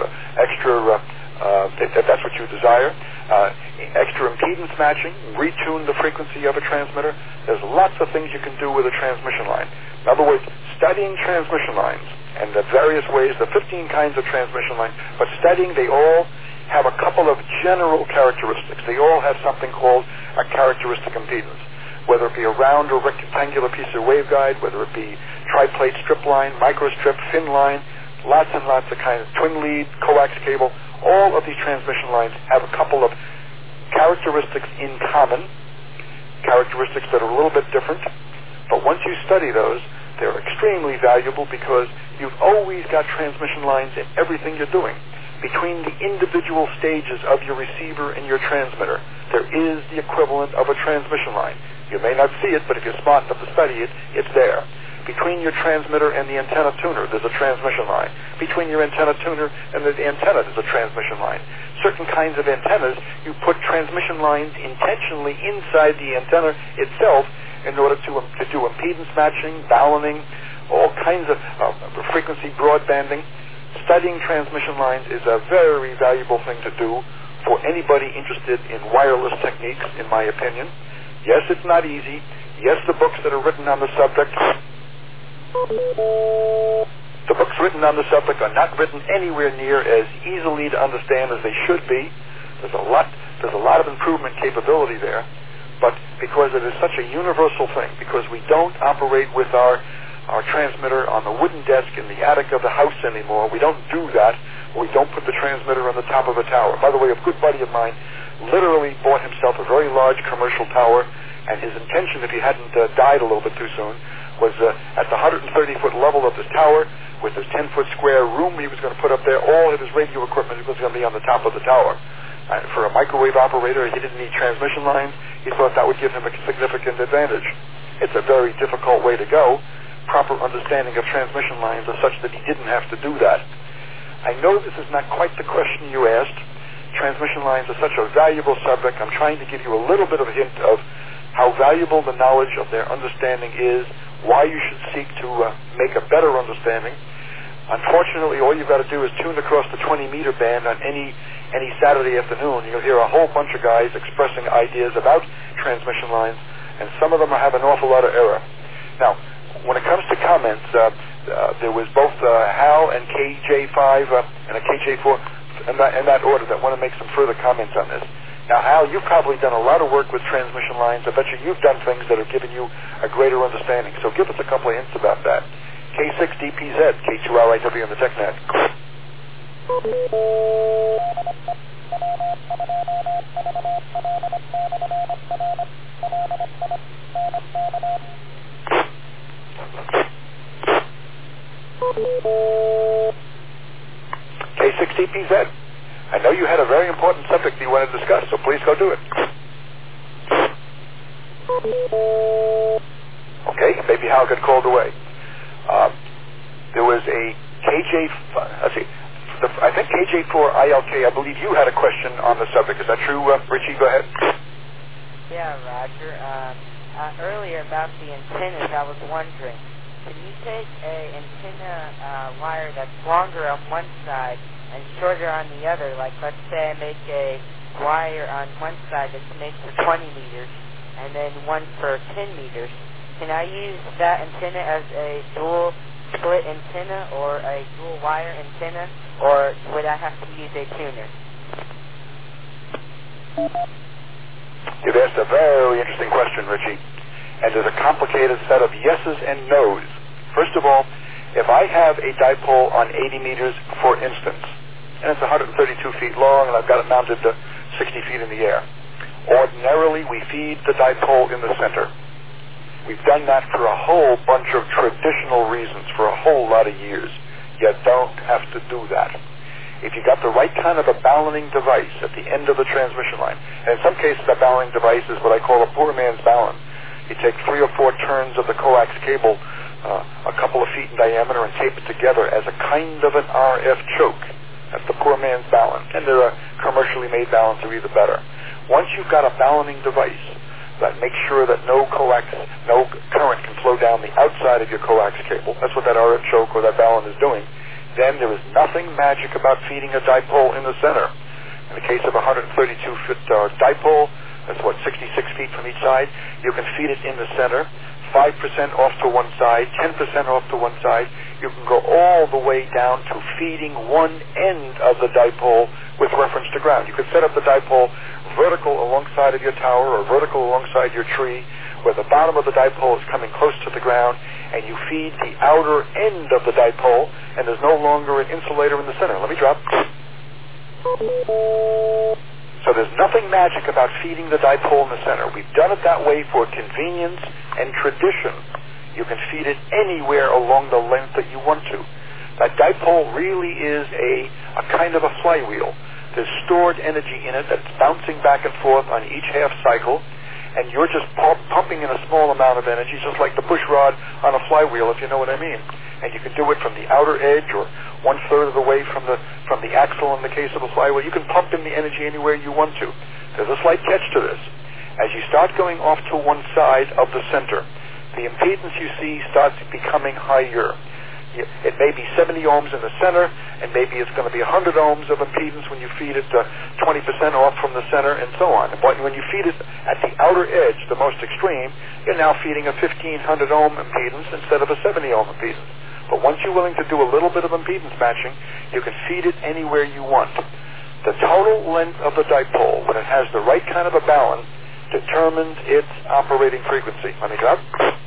Speaker 1: if that's what you desire, extra impedance matching, retune the frequency of a transmitter. There's lots of things you can do with a transmission line. In other words, studying transmission lines and the various ways, the 15 kinds of transmission lines, but studying, they all have a couple of general characteristics. They all have something called a characteristic impedance, whether it be a round or rectangular piece of waveguide, whether it be tri-plate strip line, microstrip, fin line, lots and lots of kinds, twin lead, coax cable. All of these transmission lines have a couple of characteristics in common, characteristics that are a little bit different, but once you study those, they're extremely valuable because you've always got transmission lines in everything you're doing. Between the individual stages of your receiver and your transmitter, there is the equivalent of a transmission line. You may not see it, but if you're smart enough to study it, it's there. Between your transmitter and the antenna tuner, there's a transmission line. Between your antenna tuner and the antenna, there's a transmission line. Certain kinds of antennas, you put transmission lines intentionally inside the antenna itself in order to do impedance matching, balancing, all kinds of frequency broadbanding. Studying transmission lines is a very valuable thing to do for anybody interested in wireless techniques, in my opinion. Yes, it's not easy. Yes, the books that are written on the subject are not written anywhere near as easily to understand as they should be. There's a lot of improvement capability there. But because it is such a universal thing, because we don't operate with our transmitter on the wooden desk in the attic of the house anymore. We don't do that. We don't put the transmitter on the top of a tower. By the way, a good buddy of mine literally bought himself a very large commercial tower, and his intention, if he hadn't died a little bit too soon, was at the 130-foot level of this tower, with his 10-foot square room he was going to put up there, all of his radio equipment was going to be on the top of the tower. For a microwave operator, he didn't need transmission lines. He thought that would give him a significant advantage. It's a very difficult way to go. Proper understanding of transmission lines are such that he didn't have to do that. I know this is not quite the question you asked. Transmission lines are such a valuable subject. I'm trying to give you a little bit of a hint of how valuable the knowledge of their understanding is, why you should seek to make a better understanding. Unfortunately, all you've got to do is tune across the 20-meter band on any Saturday afternoon. You'll hear a whole bunch of guys expressing ideas about transmission lines, and some of them have an awful lot of error. Now, when it comes to comments, there was both Hal and KJ5 and a KJ4 in that order that want to make some further comments on this. Now, Hal, you've probably done a lot of work with transmission lines. I bet you've done things that have given you a greater understanding. So give us a couple of hints about that. K6DPZ, K2RIW on the TechNet. K6DPZ. I know you had a very important subject you want to discuss, so please go do it. Okay, maybe Hal got called away. There was a let's see, I think KJ4ILK, I believe you had a question on the subject. Is that true, Richie? Go ahead.
Speaker 4: Yeah, Roger. Earlier about the antennas, I was wondering, can you take a antenna wire that's longer on one side and shorter on the other? Like, let's say I make a wire on one side that's made for 20 meters and then one for 10 meters. Can I use that antenna as a dual split antenna or a dual wire antenna, or would I have to use a tuner?
Speaker 1: You've asked a very interesting question, Richie. And there's a complicated set of yeses and nos. First of all, if I have a dipole on 80 meters, for instance, and it's 132 feet long and I've got it mounted to 60 feet in the air, ordinarily we feed the dipole in the center. We've done that for a whole bunch of traditional reasons for a whole lot of years. You don't have to do that. If you got the right kind of a balancing device at the end of the transmission line, and in some cases that balancing device is what I call a poor man's balun. You take 3 or 4 turns of the coax cable a couple of feet in diameter and tape it together as a kind of an RF choke. That's the poor man's balun. And there are commercially made baluns that are either better. Once you've got a balancing device that makes sure that no current can flow down the outside of your coax cable, that's what that RF choke or that balun is doing, then there is nothing magic about feeding a dipole in the center. In the case of a 132-foot dipole, that's 66 feet from each side, you can feed it in the center, 5% off to one side, 10% off to one side. You can go all the way down to feeding one end of the dipole with reference to ground. You could set up the dipole vertical alongside of your tower or vertical alongside your tree, where the bottom of the dipole is coming close to the ground, and you feed the outer end of the dipole, and there's no longer an insulator in the center. Let me drop. So there's nothing magic about feeding the dipole in the center. We've done it that way for convenience and tradition. You can feed it anywhere along the length that you want to. That dipole really is a kind of a flywheel. There's stored energy in it that's bouncing back and forth on each half cycle, and you're just pumping in a small amount of energy, just like the push rod on a flywheel, if you know what I mean. And you can do it from the outer edge or 1/3 of the way from the axle in the case of a flywheel. You can pump in the energy anywhere you want to. There's a slight catch to this. As you start going off to one side of the center, the impedance you see starts becoming higher. It may be 70 ohms in the center, and maybe it's going to be 100 ohms of impedance when you feed it 20% off from the center, and so on. But when you feed it at the outer edge, the most extreme, you're now feeding a 1500 ohm impedance instead of a 70 ohm impedance. But once you're willing to do a little bit of impedance matching, you can feed it anywhere you want. The total length of the dipole, when it has the right kind of a balun, determines its operating frequency. Let me drop.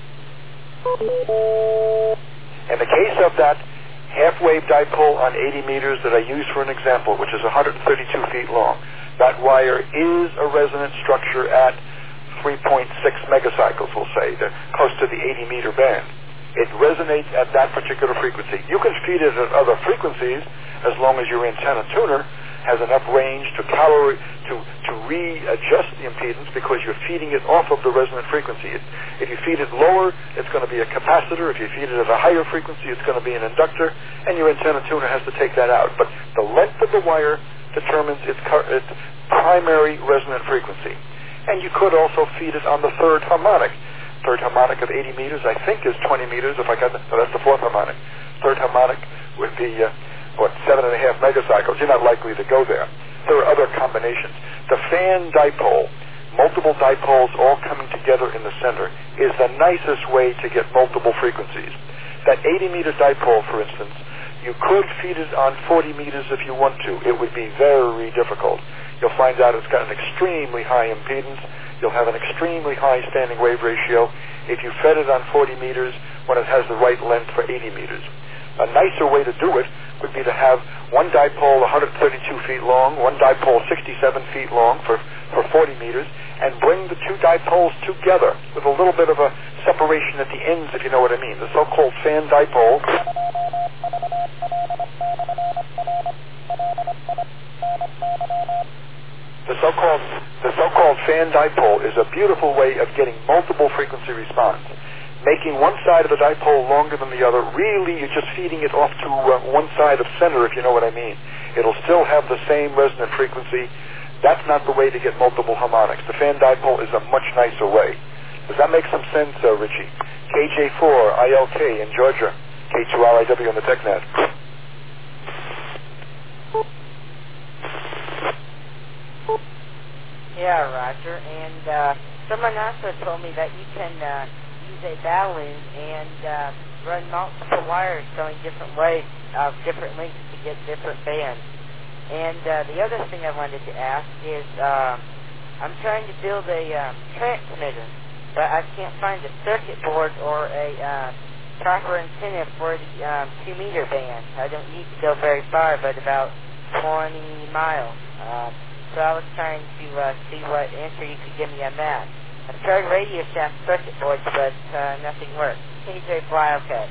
Speaker 1: In the case of that half-wave dipole on 80 meters that I used for an example, which is 132 feet long, that wire is a resonant structure at 3.6 megacycles, we'll say. They're close to the 80-meter band. It resonates at that particular frequency. You can feed it at other frequencies as long as your antenna tuner has enough range to readjust the impedance, because you're feeding it off of the resonant frequency. If you feed it lower, it's going to be a capacitor. If you feed it at a higher frequency, it's going to be an inductor, and your antenna tuner has to take that out. But the length of the wire determines its primary resonant frequency. And you could also feed it on the third harmonic. Third harmonic of 80 meters, I think, is 20 meters. If I got that, no, that's the fourth harmonic. Third harmonic would be 7.5 megacycles. You're not likely to go there. There are other combinations. The fan dipole, multiple dipoles all coming together in the center, is the nicest way to get multiple frequencies. That 80-meter dipole, for instance, you could feed it on 40 meters if you want to. It would be very difficult. You'll find out it's got an extremely high impedance. You'll have an extremely high standing wave ratio if you fed it on 40 meters when it has the right length for 80 meters. A nicer way to do it would be to have one dipole 132 feet long, one dipole 67 feet long for 40 meters, and bring the two dipoles together with a little bit of a separation at the ends, if you know what I mean. The so-called fan dipole. The so-called fan dipole is a beautiful way of getting multiple frequency response. making one side of the dipole longer than the other. Really, you're just feeding it off to one side of center, if you know what I mean. It'll still have the same resonant frequency. That's not the way to get multiple harmonics. The fan dipole is a much nicer way. Does that make some sense, Richie? KJ4ILK in Georgia, K2RIW on the TechNet.
Speaker 4: Yeah, Roger. And someone also told me that you can use a balloon and run multiple wires going different ways of different lengths to get different bands. And the other thing I wanted to ask is I'm trying to build a transmitter, but I can't find a circuit board or a proper antenna for the 2-meter band. I don't need to go very far, but about 20 miles. So I was trying to see what answer you could give me on that. I've tried Radio Shack circuit boards, but nothing works. KJ Fly, okay.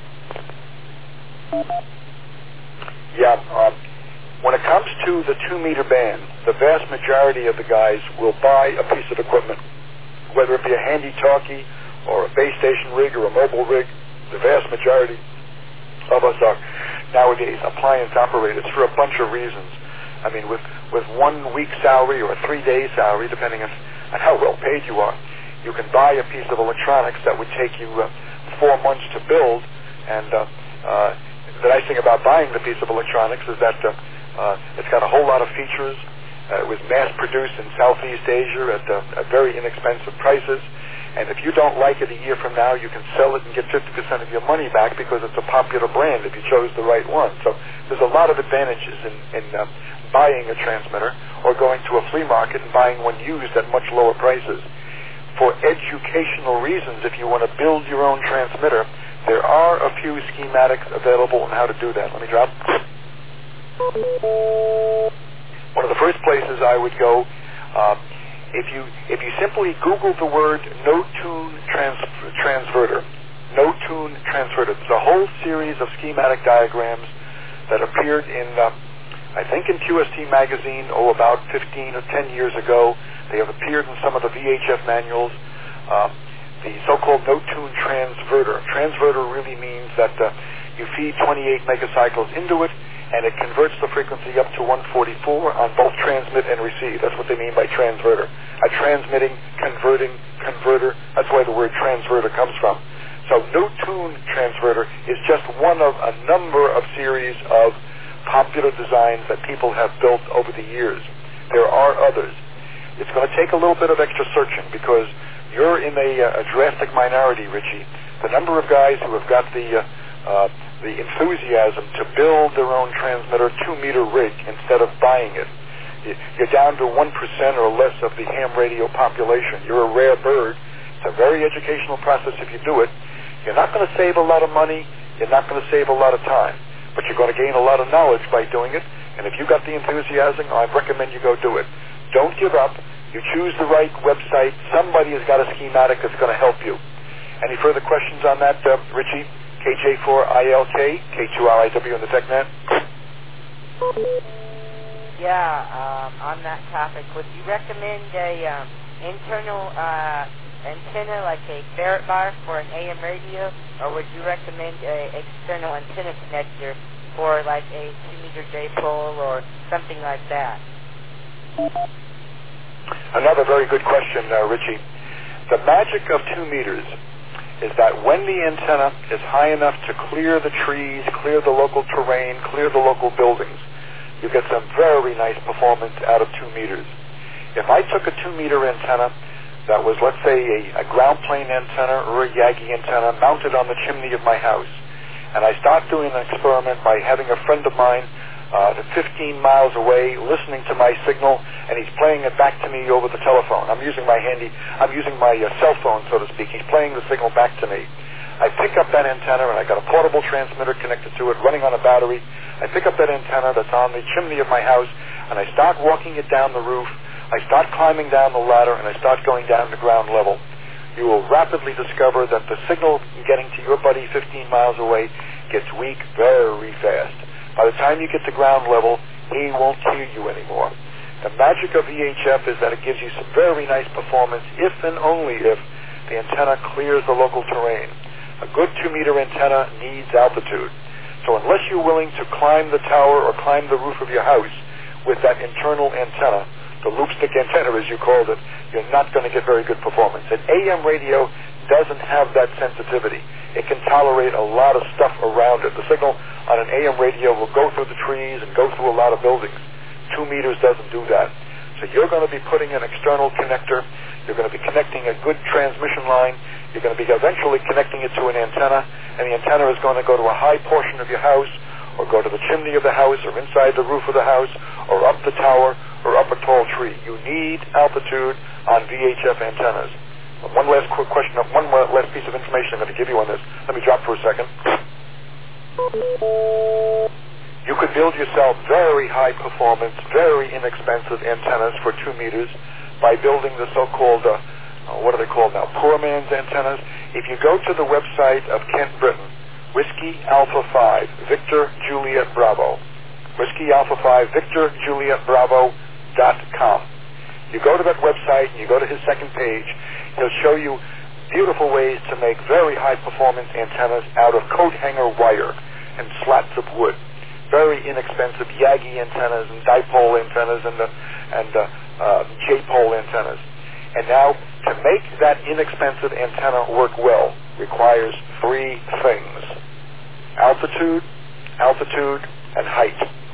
Speaker 1: Yeah, when it comes to the 2-meter band, the vast majority of the guys will buy a piece of equipment, whether it be a handy-talkie or a base station rig or a mobile rig. The vast majority of us are nowadays appliance operators for a bunch of reasons. I mean, with 1 week's salary or a 3-day salary, depending on how well paid you are, you can buy a piece of electronics that would take you 4 months to build. And the nice thing about buying the piece of electronics is that it's got a whole lot of features. It was mass-produced in Southeast Asia at very inexpensive prices. And if you don't like it a year from now, you can sell it and get 50% of your money back because it's a popular brand if you chose the right one. So there's a lot of advantages in buying a transmitter or going to a flea market and buying one used at much lower prices. For educational reasons, if you want to build your own transmitter, there are a few schematics available on how to do that. Let me drop. One of the first places I would go, if you simply Google the word no-tune transverter, no-tune transverter, there's a whole series of schematic diagrams that appeared in, I think in QST magazine, about 15 or 10 years ago. They have appeared in some of the VHF manuals. The so-called no-tune transverter. Transverter really means that you feed 28 megacycles into it, and it converts the frequency up to 144 on both transmit and receive. That's what they mean by transverter. A transmitting, converting, converter. That's where the word transverter comes from. So no-tune transverter is just one of a number of series of popular designs that people have built over the years. There are others. It's going to take a little bit of extra searching because you're in a drastic minority, Richie. The number of guys who have got the enthusiasm to build their own transmitter 2-meter rig instead of buying it. You're down to 1% or less of the ham radio population. You're a rare bird. It's a very educational process if you do it. You're not going to save a lot of money. You're not going to save a lot of time. But you're going to gain a lot of knowledge by doing it. And if you've got the enthusiasm, I recommend you go do it. Don't give up. You choose the right website. Somebody has got a schematic that's going to help you. Any further questions on that, Richie? KJ4ILK, K2RIW on the TechNet.
Speaker 4: Yeah, on that topic, would you recommend a internal antenna like a ferret bar for an AM radio, or would you recommend a external antenna connector for like a 2-meter dipole or something like that?
Speaker 1: Another very good question, Richie. The magic of 2 meters is that when the antenna is high enough to clear the trees, clear the local terrain, clear the local buildings, you get some very nice performance out of 2 meters. If I took a 2-meter antenna that was, let's say, a ground plane antenna or a Yagi antenna mounted on the chimney of my house, and I start doing an experiment by having a friend of mine 15 miles away listening to my signal, and he's playing it back to me over the telephone. I'm using my cell phone, so to speak. He's playing the signal back to me. I pick up that antenna, and I got a portable transmitter connected to it, running on a battery. I pick up that antenna that's on the chimney of my house, and I start walking it down the roof. I start climbing down the ladder, and I start going down to ground level. You will rapidly discover that the signal getting to your buddy 15 miles away gets weak very fast. By the time you get to ground level, he won't hear you anymore. The magic of VHF is that it gives you some very nice performance if and only if the antenna clears the local terrain. A good 2-meter antenna needs altitude. So unless you're willing to climb the tower or climb the roof of your house with that internal antenna, the loopstick antenna as you called it, you're not going to get very good performance. An AM radio doesn't have that sensitivity. It can tolerate a lot of stuff around it. The signal on an AM radio will go through the trees and go through a lot of buildings. 2 meters doesn't do that. So you're going to be putting an external connector. You're going to be connecting a good transmission line. You're going to be eventually connecting it to an antenna, and the antenna is going to go to a high portion of your house, or go to the chimney of the house, or inside the roof of the house, or up the tower, or up a tall tree. You need altitude on VHF antennas. One last quick question, one last piece of information I'm going to give you on this. Let me drop for a second. You could build yourself very high performance, very inexpensive antennas for 2 meters by building the so-called, what are they called now, poor man's antennas. If you go to the website of Kent Britain, Whiskey Alpha 5, Victor Juliet Bravo, Whiskey Alpha 5, Victor Juliet Bravo.com. You go to that website and you go to his second page, he'll show you beautiful ways to make very high performance antennas out of coat hanger wire and slats of wood. Very inexpensive Yagi antennas and dipole antennas and J-pole antennas. And now, to make that inexpensive antenna work well requires 3 things: altitude, altitude, and height.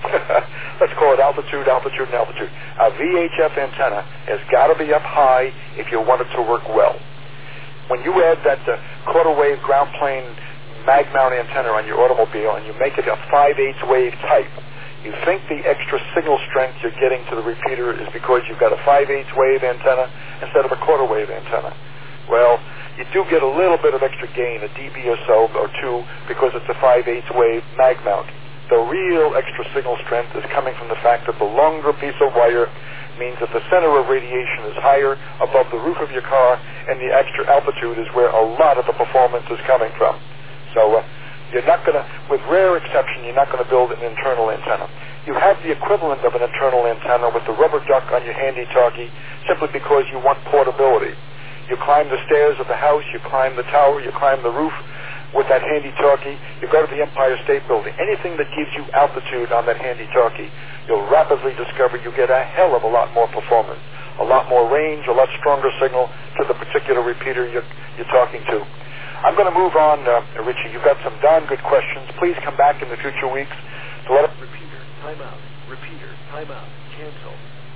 Speaker 1: Let's call it altitude, altitude, and altitude. A VHF antenna has got to be up high if you want it to work well. When you add that quarter wave ground plane mag mount antenna on your automobile and you make it a 5/8 wave type, you think the extra signal strength you're getting to the repeater is because you've got a 5/8 wave antenna instead of a quarter wave antenna. Well, you do get a little bit of extra gain, a dB or so, or 2, because it's a 5/8 wave mag mount. The real extra signal strength is coming from the fact that the longer piece of wire means that the center of radiation is higher above the roof of your car, and the extra altitude is where a lot of the performance is coming from. So you're not going to, with rare exception, you're not going to build an internal antenna. You have the equivalent of an internal antenna with the rubber duck on your handy-talkie simply because you want portability. You climb the stairs of the house, you climb the tower, you climb the roof with that handy-talkie, you go to the Empire State Building. Anything that gives you altitude on that handy-talkie, you'll rapidly discover you get a hell of a lot more performance, a lot more range, a lot stronger signal to the particular repeater you're talking to. I'm going to move on, Richie. You've got some darn good questions. Please come back in the future weeks to let us...
Speaker 8: Repeater, time out. Repeater, time out. Cancel.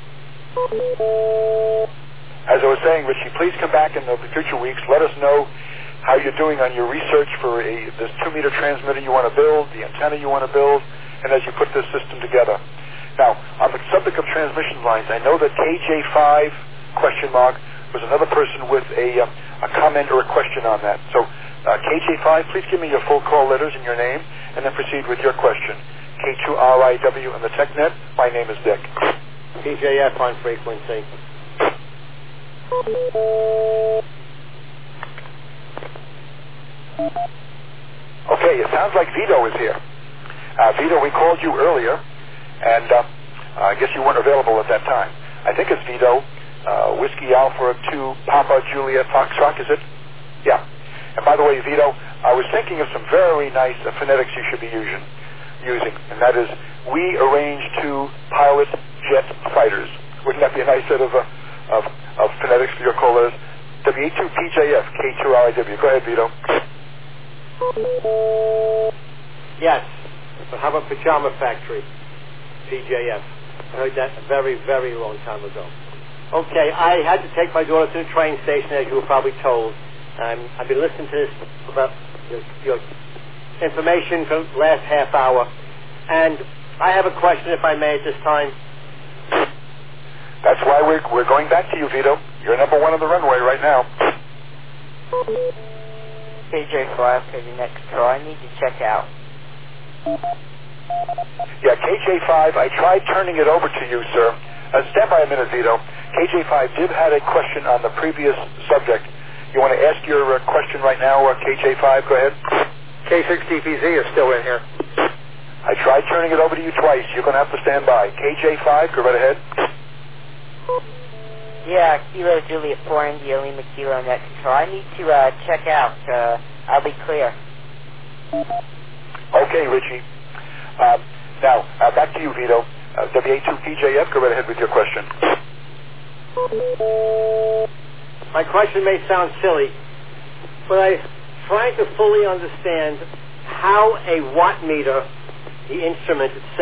Speaker 1: As I was saying, Richie, please come back in the future weeks. Let us know how you're doing on your research for this 2-meter transmitter you want to build, the antenna you want to build, and as you put this system together. Now, on the subject of transmission lines, I know that KJ5, was another person with a comment or a question on that. So, KJ5, please give me your full call letters and your name, and then proceed with your question. K2RIW and the TechNet, my name is Dick.
Speaker 6: PJF on frequency.
Speaker 1: Okay, it sounds like Vito is here. Vito, we called you earlier, and I guess you weren't available at that time. I think it's Vito, Whiskey Alpha 2, Papa Juliet Foxtrot, is it? Yeah. And by the way, Vito, I was thinking of some very nice phonetics you should be using, and that is, we arrange to pilot jet fighters. Wouldn't that be a nice set of phonetics for your callers? W2PJF, K2RIW. Go ahead, Vito.
Speaker 6: Yes. How about Pajama Factory? PJF. I heard that a very, very long time ago. Okay, I had to take my daughter to the train station, as you were probably told. I've been listening to this about your information for the last half hour, and I have a question, if I may, at this time.
Speaker 1: That's why we're going back to you, Vito. You're number 1 on the runway right now.
Speaker 4: KJ5 for the next call. I need to check out.
Speaker 1: Yeah, KJ5, I tried turning it over to you, sir. Stand by a minute, Vito. KJ5 did have a question on the previous subject. You want to ask your question right now, KJ5? Go ahead.
Speaker 5: K6DPZ is still in here.
Speaker 1: I tried turning it over to you twice. You're going to have to stand by. KJ5, go right ahead.
Speaker 4: Yeah, Kilo Juliet 4 India Lima Kilo Net Control. I need to check out. I'll be clear.
Speaker 1: Okay, Richie. Now, back to you, Vito. WA2PJF, go right ahead with your question.
Speaker 6: My question may sound silly, but I'm trying to fully understand how a watt meter, the instrument itself,